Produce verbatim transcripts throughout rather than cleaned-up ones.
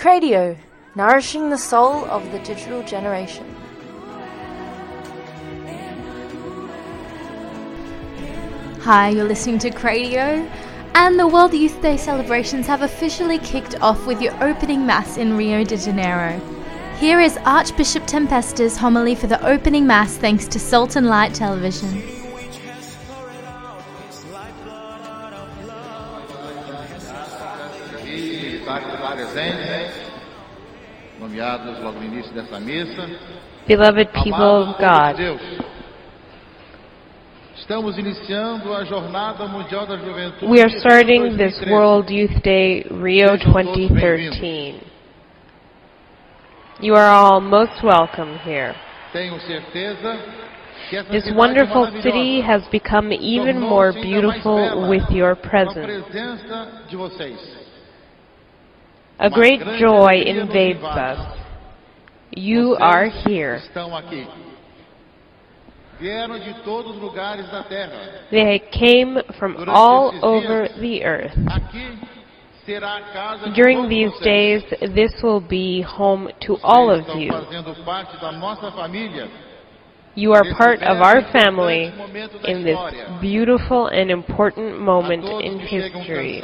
Cradio, nourishing the soul of the digital generation. Hi, you're listening to Cradio, and the World Youth Day celebrations have officially kicked off with your opening Mass in Rio de Janeiro. Here is Archbishop Tempesta's homily for the opening Mass thanks to Salt and Light Television. Beloved people of God, we are starting this World Youth Day Rio twenty thirteen. You are all most welcome here. This wonderful city has become even more beautiful with your presence. A great joy invades us. You are here. They came from all over the earth. During these days, this will be home to all of you. You are part of our family in this beautiful and important moment in history.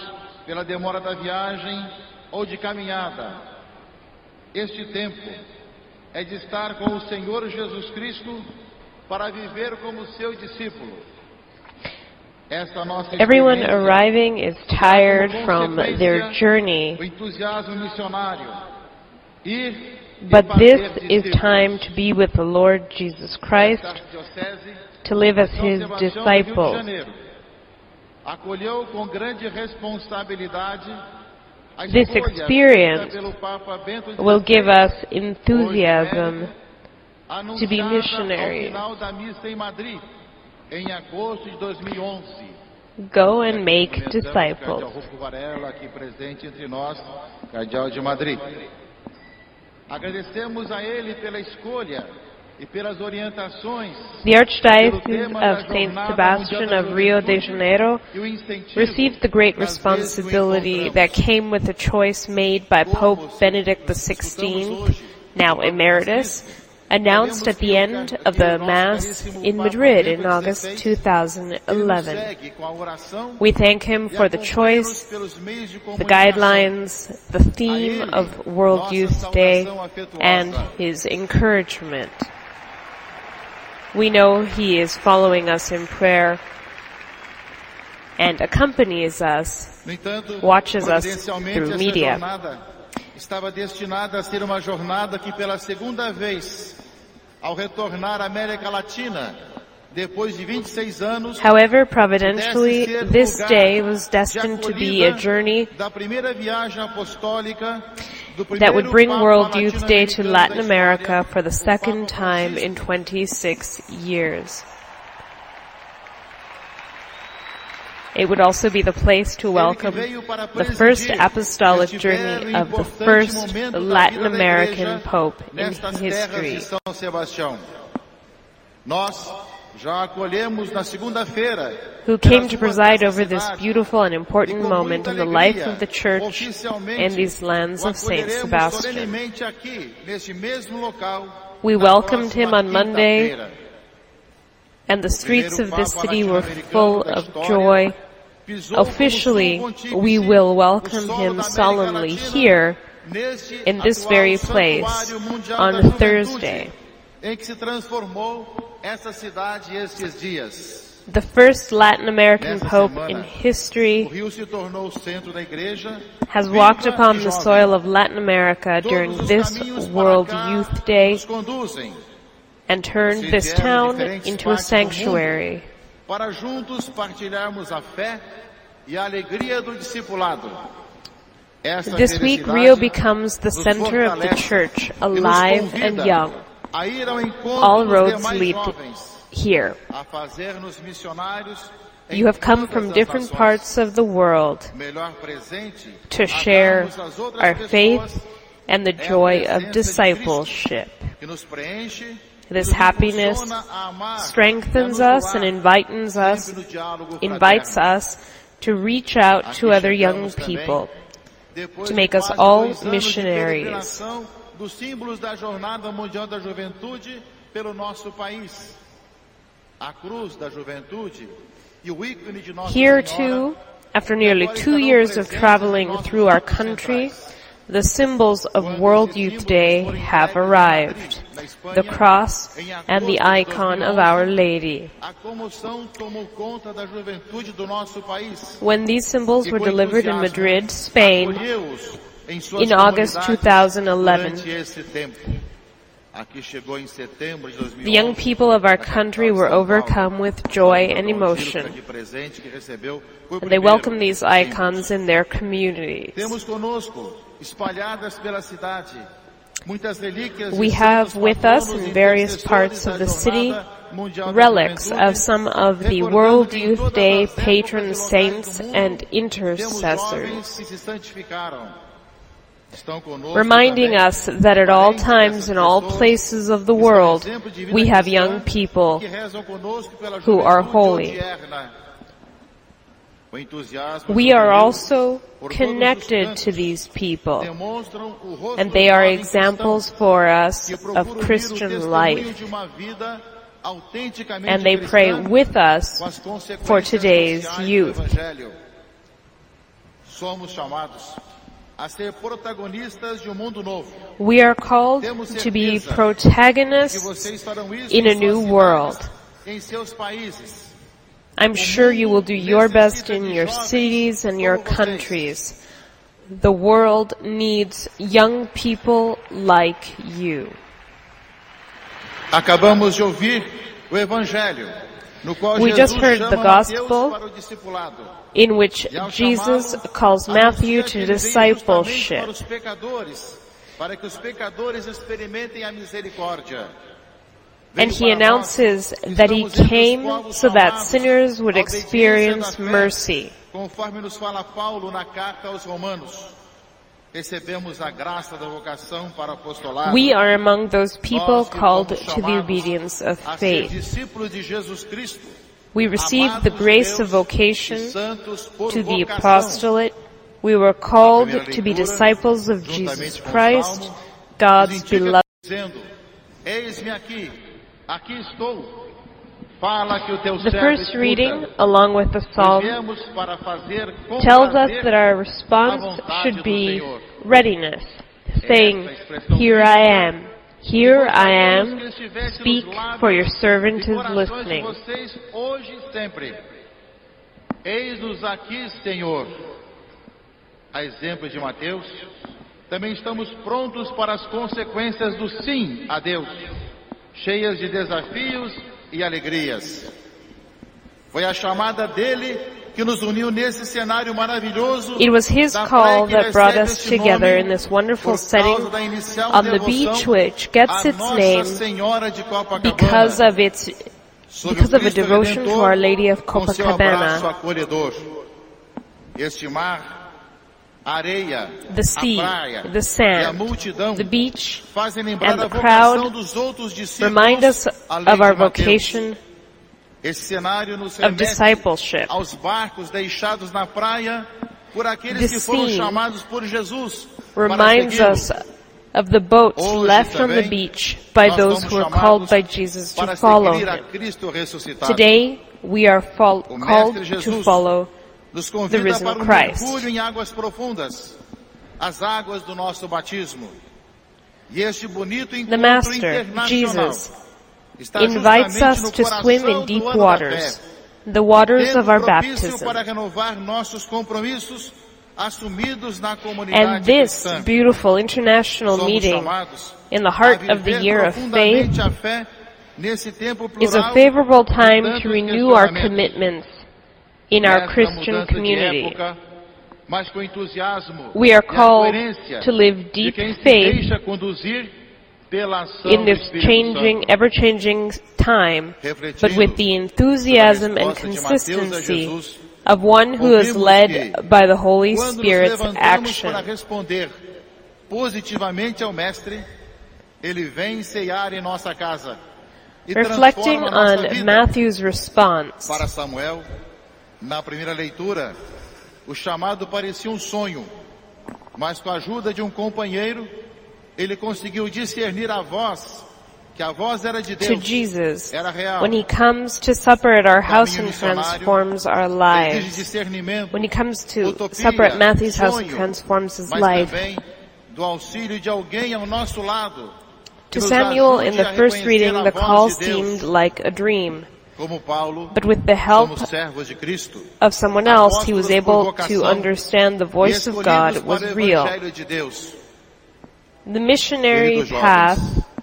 Este tempo é de estar com o Senhor Jesus Cristo para viver como seu discípulo. Esta nossa Everyone arriving is tired from their journey, but this is time to be with the Lord Jesus Christ, to live as His disciple. Acolheu com grande responsabilidade. This experience will give us enthusiasm to be missionaries. Go and make disciples. Agradecemos a ele pela escolha. The Archdiocese of Saint Sebastian of Rio de Janeiro received the great responsibility that came with the choice made by Pope Benedict the sixteenth, now emeritus, announced at the end of the Mass in Madrid in August two thousand eleven. We thank him for the choice, the guidelines, the theme of World Youth Day, and his encouragement. We know he is following us in prayer and accompanies us, watches us through media. Estava destinada a ser uma jornada que pela segunda vez, ao retornar à América Latina, depois de vinte e seis anos, however, providentially, this day was destined to be a journey da primeira viagem apostólica that would bring World Youth Day to Latin America for the second time in twenty-six years. It would also be the place to welcome the first apostolic journey of the first Latin American Pope in history. Who came to preside over this beautiful and important moment in the life of the Church in these lands of Saint Sebastian. We welcomed him on Monday, and the streets of this city were full of joy. Officially, we will welcome him solemnly here, in this very place, on Thursday. The first Latin American Pope in history has walked upon the soil of Latin America during this World Youth Day and turned this town into a sanctuary. This week, Rio becomes the center of the Church, alive and young. All roads lead here. You have come from different parts of the world to share our faith and the joy of discipleship. This happiness strengthens us and invites us, invites us to reach out to other young people, to make us all missionaries. Dos símbolos da Jornada Mundial da Juventude pelo nosso país. A cruz da juventude e o ícone de Nossa Here Senhora. too, after nearly two years of traveling through our country, the symbols of World Youth Day have arrived. The cross and the icon of Our Lady. When these symbols were delivered in Madrid, Spain, in August two thousand eleven, the young people of our country were overcome with joy and emotion, and they welcomed these icons in their communities. We have with us in various parts of the city relics of some of the World Youth Day patron saints and intercessors, reminding us that at all times in all places of the world we have young people who are holy. We are also connected to these people, and they are examples for us of Christian life, and they pray with us for today's youth. We are called to be protagonists in a new world. I'm sure you will do your best in your cities and your countries. The world needs young people like you. Acabamos de ouvir o Evangelho, no qual We just Jesus heard the chama gospel Mateus para o discipulado. in which Jesus calls Matthew to discipleship. Para os pecadores, para que os pecadores experimentem a misericórdia. And he announces that he came so that sinners would experience mercy. Conforme nos fala Paulo na carta aos Romanos, recebemos a graça da vocação para apostolado. We are among those people called to the obedience of a ser faith. discípulos de Jesus Cristo. We received the grace of vocation to the apostolate. We were called to be disciples of Jesus Christ, God's beloved. Eis-me aqui, aqui estou. Fala que o teu The servo first escuta. reading, along with the psalm, Viemos para fazer com tells us prazer that our a response vontade should do be Senhor. readiness, saying, "Here I am, here I am, speak, for your servant is listening." Vocês hoje e sempre. Eis-nos aqui, Senhor. A exemplo de Mateus, também estamos prontos para as consequências do sim a Deus, cheias de desafios e alegrias. Foi a chamada dele que nos uniu nesse cenário maravilhoso. It was his da call praia que that brought recebe us este together nome in this wonderful por setting causa da inicial on the devoção beach, which gets a its Nossa name Senhora de Copacabana, because of its sob because o of a Cristo devotion to Redentor, Our Lady of com seu abraço Copacabana. acolhedor. Este mar, a areia, The sea, a praia the e a sand, multidão the beach, fazem lembrar and a the vocação crowd dos outros discípulos, remind us além of our de Mateus. vocation Esse cenário nos of remete discipleship. aos barcos deixados na praia por aqueles This que foram scene chamados por Jesus para Reminds segui-lo. us of the boats Hoje left from the também, beach by nós those somos who were chamados called by Jesus to para follow seguir a him. Cristo ressuscitado. Today, we are fol- O called Mestre to Jesus follow nos the convida risen para um Christ. mergulho em águas profundas, as águas do nosso batismo. E este bonito The encontro Master, internacional Jesus, está invites justamente us no to swim coração in deep do ano da waters, fé, the waters tempo of our propício baptism. para renovar nossos compromissos assumidos na And comunidade this cristã. beautiful international Somos meeting chamados in the a heart of the viver year of faith profundamente a fé nesse tempo is a plural favorable de time tantos to renew our questionamentos. commitments in our Nesta Christian mudança de community. época, mas com entusiasmo We are e a called coerência to live de deep quem se faith deixa conduzir pela ação in do this Espírito changing, Santo. ever-changing time, Refletindo but with the enthusiasm and resposta de Mateus a consistency Jesus, of one who is ouvimos led que, by the Holy quando nos Spirit's levantamos action. para responder positivamente ao Mestre, ele vem ceiar em nossa casa e Reflecting transforma nossa on vida. Matthew's response, Para Samuel, na primeira leitura, o chamado parecia um sonho, Mas com a ajuda de um companheiro, ele conseguiu discernir a voz, que a voz era de to Deus, Jesus era real. when he comes to supper at our house and transforms our Exige lives. discernimento, When he comes to utopia, supper at Matthew's house and sonho, transforms his mas life. também do auxílio de alguém ao nosso lado. To que nos Samuel, in ajude the a first reconhecer reading, a the voz call de Deus. seemed like a dream. Como Paulo, But with the help somos servos de Cristo, of someone else, he was able to understand the voice of God escolhidos was para o real. Evangelho de Deus. The missionary Queridos jovens, path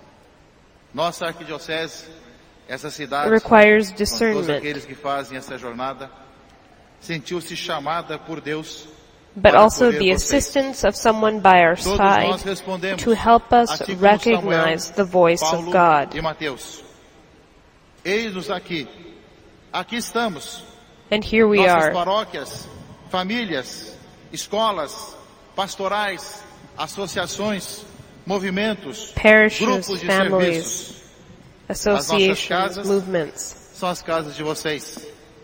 Nossa arquidiocese, essa cidade, requires com todos discernment, aqueles que fazem essa jornada, sentiu-se chamada por Deus but para also acolher the vocês. assistance of someone by our Todos nós side respondemos, to help us assim como recognize Samuel, the voice of Paulo God. e Mateus. Eis-nos aqui. Aqui estamos. And here we Nossas are, paróquias, famílias, escolas, pastorais, associações, movimentos, parishes, grupos de families, serviços. associations, casas- movements. São as casas de vocês.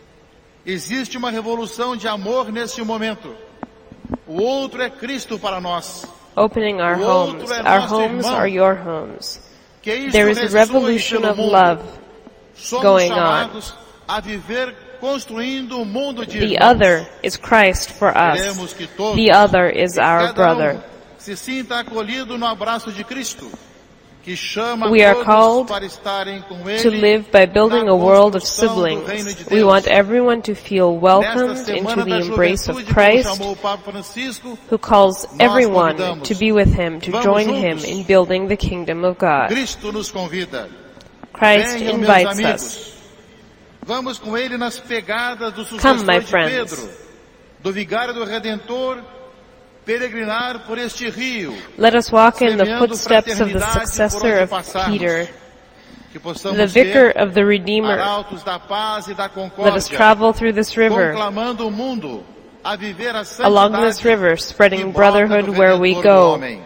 Existe uma revolução de amor neste momento. O outro é Cristo para nós. Opening our O homes. outro é Our nosso homes irmão. are your homes. Que isso There is a ressoe revolution pelo of mundo. love Somos going on. chamados a viver construindo um mundo de The irmãos. other is Christ for us. Queremos que todos, The other is our cada brother. um, se sinta acolhido no abraço de Cristo, que chama We are todos called para estarem com Ele To live by building na a world of construção do siblings. reino de We Deus. want everyone to feel Nesta welcomed into semana the da embrace of juventude, como Christ, chamou o Papa Francisco, who calls everyone convidamos. to be with him, to Vamos join him juntos. in building the kingdom of God. Cristo nos convida. Christ Venham, meus invites amigos. us. Vamos com Ele nas pegadas do Come, sucessor my de friends. Pedro, do vigário do Redentor, peregrinar por este rio, Let us walk in the semeando footsteps of the fraternidade por successor onde of passarmos. Peter, que possamos the ser vicar of the Redeemer. arautos da paz e da Let us concórdia, travel through this river, conclamando o mundo a viver a along this santidade river, que spreading brota brotherhood do where we Redentor do go. homem.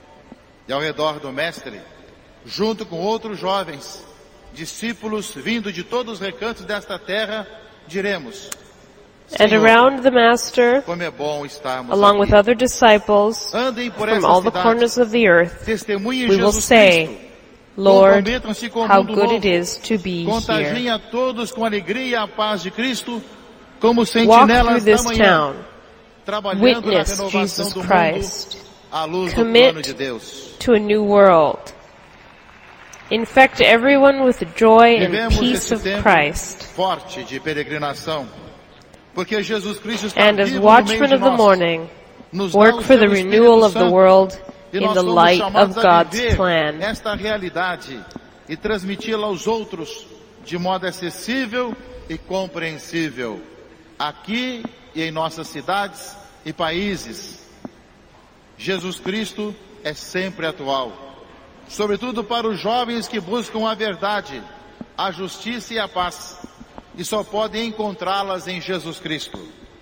E ao redor do Mestre, junto com outros jovens, discípulos vindo de todos os recantos desta terra, diremos: And Senhor, around the Master, como é bom estarmos along with aqui. other disciples Andem por from essa all the cidade, corners of the earth, testemunhem we will Jesus say, Cristo, Lord, comprometam-se com o how mundo good novo, it is to be contagiem here. a todos com a alegria e a paz de Cristo, como Walk through sentinelas da this manhã, town, trabalhando witness na renovação Jesus do Christ, mundo à luz commit do plano de Deus. to a new world. Infect everyone with the joy and Vivemos peace esse of tempo Christ. forte de peregrinação, porque Jesus Cristo está And as vivo no meio watchmen de of the nós, morning, nos dá work o for the seu renewal Espírito of the Santo, world e in nós the somos light chamados of a God's viver plan. esta realidade e transmiti-la aos outros de modo acessível e compreensível, aqui e em nossas cidades e países. Jesus Cristo é sempre atual, sobretudo para os jovens que buscam a verdade, a justiça e a paz, e só podem encontrá-las em Jesus Cristo.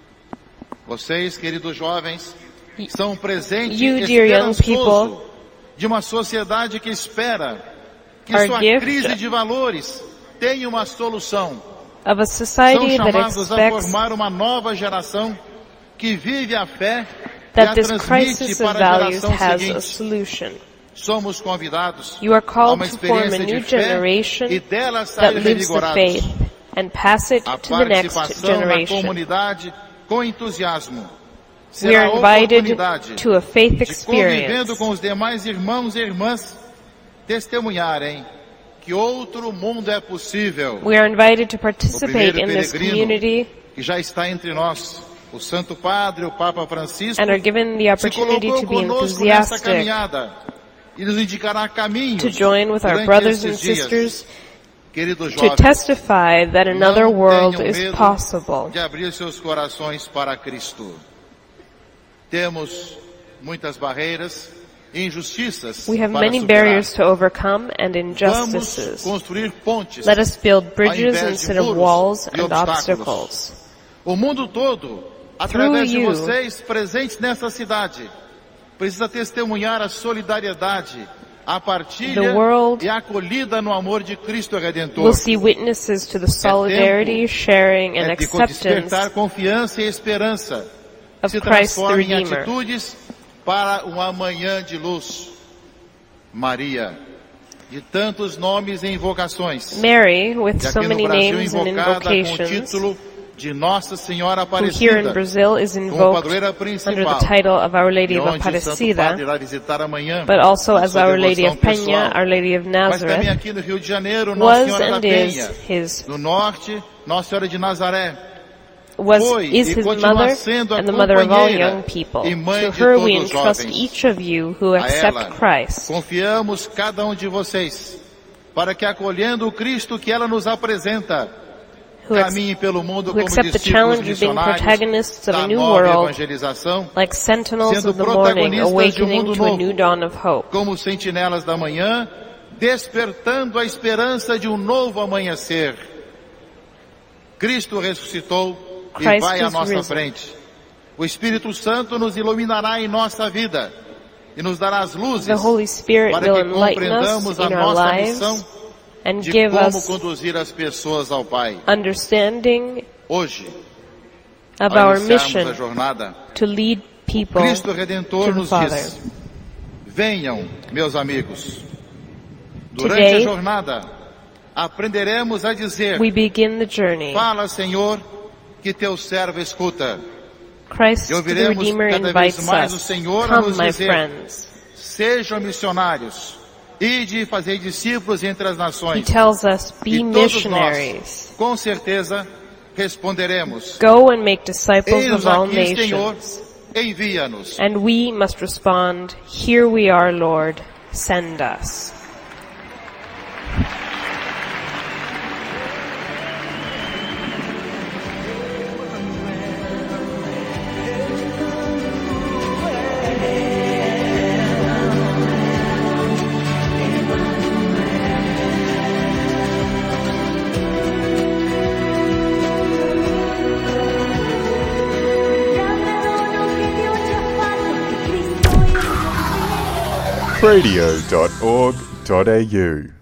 Vocês, queridos jovens, são um presente You, dear young esperançoso people, de uma sociedade que espera que Our sua gift crise de valores tenha uma solução. of a São society that chamados a expects formar uma nova geração que vive a fé e that a this transmite crisis of para a values geração has a seguinte. solution. Somos convidados You are a called uma to form a experiência de new fé generation e dela that sair lives the revigorados. faith and pass it A to the next participação na generation. comunidade com entusiasmo We será are a invited oportunidade to a faith de, experience. convivendo com os demais irmãos e irmãs, testemunharem que outro mundo é possível. We are invited to O participate primeiro in this peregrino community que já está entre nós, o Santo Padre, o Papa Francisco, and are given the se opportunity colocou to be conosco nessa enthusiastic caminhada e nos indicará caminhos to join with our durante brothers and esses dias. sisters Queridos to jovens, testify that another não world tenham is medo possible. de abrir seus corações para Cristo. Temos muitas barreiras e injustiças We have para many superar. barriers to overcome and Vamos injustices. construir pontes Let us build ao bridges invés de instead of muros walls e and obstáculos. obstacles. O mundo todo, através de you, vocês presentes nessa cidade, precisa testemunhar a solidariedade, a partilha The world e a acolhida no amor de Cristo Redentor. We'll see witnesses to the solidarity, sharing, and É de acceptance despertar confiança e esperança, of se Christ the transforma em Redeemer. atitudes para um amanhã de luz. Maria, de tantos nomes e invocações, Mary, with e so aqui no many Brasil names and invocada com o invocations, título de Nossa Senhora who here in Aparecida, Brazil is como invoked padroeira under principal, the title of Our Lady e of onde o Santo Padre Aparecida, irá visitar amanhã, but also na as sua Our Lady devoção of Penha, pessoal. Our Lady of Mas também Nazareth, aqui no Rio de Janeiro, Nossa was Senhora da and is Penha, his no norte, Nossa Senhora de Nazaré, was foi is e his continua mother sendo a and the mother of all companheira young people. e mãe To de her todos we os entrust jovens. each of you who A accept ela Christ, confiamos cada um de vocês, para que acolhendo o Cristo que ela nos apresenta, who, ex- caminhe pelo mundo who como accept the discípulos challenge of being missionários protagonists of a da new nova world, evangelização, like sentinels sendo of the morning, protagonistas de um awakening mundo to a novo, new dawn of hope. como sentinelas da manhã, despertando a esperança de um novo amanhecer. Cristo ressuscitou e Christ vai à is nossa risen. frente. O Espírito Santo nos iluminará em nossa vida e nos dará as luzes The Holy Spirit para will que enlighten us compreendamos a in our nossa lives missão and de give como us conduzir as pessoas ao Pai. understanding Hoje, of ao our iniciarmos a mission jornada, to lead people Cristo Redentor to the nos Father. diz: venham, meus amigos. Durante Today, a jornada, aprenderemos a dizer: we begin the journey. fala, Senhor, que teu servo escuta. Christ E the ouviremos Redeemer cada vez invites mais o us. Senhor a Come, nos my dizer: friends. sejam missionários, ide e fazei discípulos entre as He nações. tells us, be E todos missionaries. nós, com certeza, responderemos: Go and make disciples eis-nos of all aqui, Senhor, nations. envia-nos. And we must respond, here we are, Lord, send us. radio dot org dot a u